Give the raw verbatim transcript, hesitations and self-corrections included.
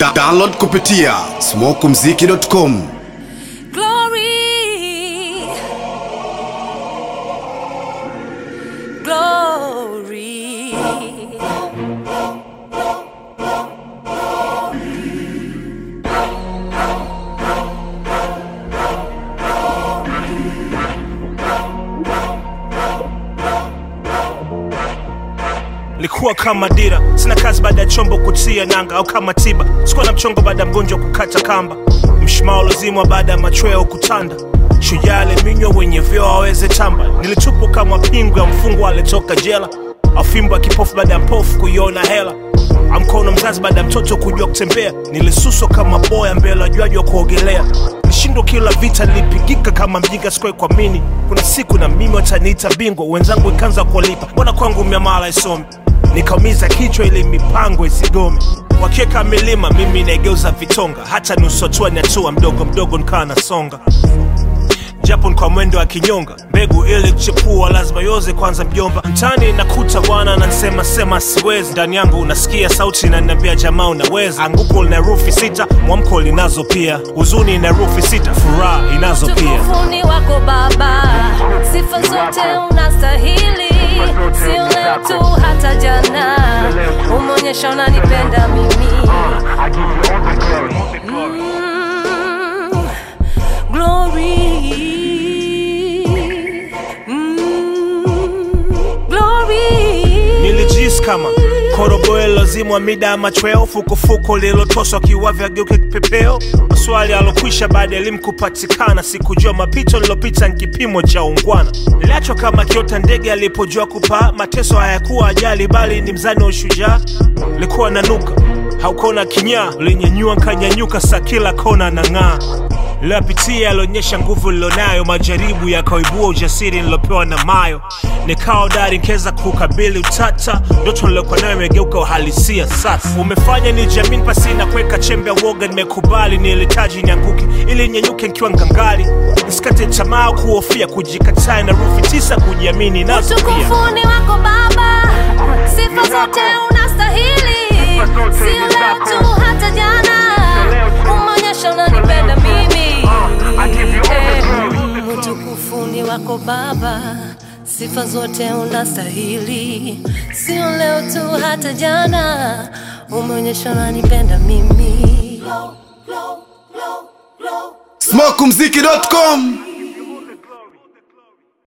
Download kupitia smoke mziki dot com. Glory, glory. Likuwa kama dira, sina kazi baada ya chombo kutia nanga, au kama tiba sikuwa na mchongo baada mgonjwa kukata kamba, mshimao lazima baada ya machweo kutanda, shujale minywa wenye vyo waweze tamba, nilitupo kama pingu ya mfungu aletoka jela, afimbo kipofu baada ya mpofu kuiona hela, amkono mzazi baada ya mtoto kujua kutembea, nilisuso kama boya mbele ajuaji wa kuogelea, nishindo kila vita nilipigika kama mjinga sikuwa kwa mini, kuna siku na mimi wataniita bingwa, wenzangu ikanza kulipa, mbona kwangu miamala isomi, nikaumiza kichwa ili mipango isigome, wakieka milima mimi naigeuza vitonga, hata nusu hatua ni hatua, mdogo mdogo nikaa nasonga, japo kwa mwendo wa kinyonga, mbegu ili kuchepua lazima yoze kwanza mjomba, mtani nakuta bwana nansema sema siwezi, ndani yangu unasikia sauti na ninambia jamaa unaweza, anguko lina rufi sita, mwamko linazo pia, huzuni na rufi sita, furaha inazo pia. Utukufuni wako Baba, sifa zote unastahili, sio leo tu hata jana, umeonyesha unanipenda mimi. Mm, glory. Nilijisi kama korogoe lazima mida machweo, fukufuko lilotoswa kiwavya geuke kipepeo, maswali alokwisha baada elimu kupatikana, sikujua mapito nilopita nkipimo cha ungwana, niliachwa kama kiota ndege alipojua kupaa, mateso hayakuwa ajali bali ni mzani wa ushujaa, likuwa nanuka haukona kinyaa, linyanyua nkanyanyuka sa kila kona na ng'aa, lilapitia alionyesha nguvu lilonayo, majaribu yakaibua ujasiri nilopewa na mayo, nikao dari nkeza kukabili utata, ndoto nilokuwa nayo imegeuka uhalisia sasa, umefanya ni jamini pasi na kweka chembe ya woga, nimekubali nilitaji nianguke ili nyenyuke nkiwa ngangali, nisikate tamaa kuhofia kujikataa, na rufi tisa kujiamini nazo pia. Utukufuni wako Baba, sifa zote unastahili, sio leo tu hata jana, umeonyesha unanipenda mimi. Utukufuni wako Baba, sifa zote unastahili, sio leo tu hata jana, umeonyesha unanipenda mimi. smoke mziki dot com.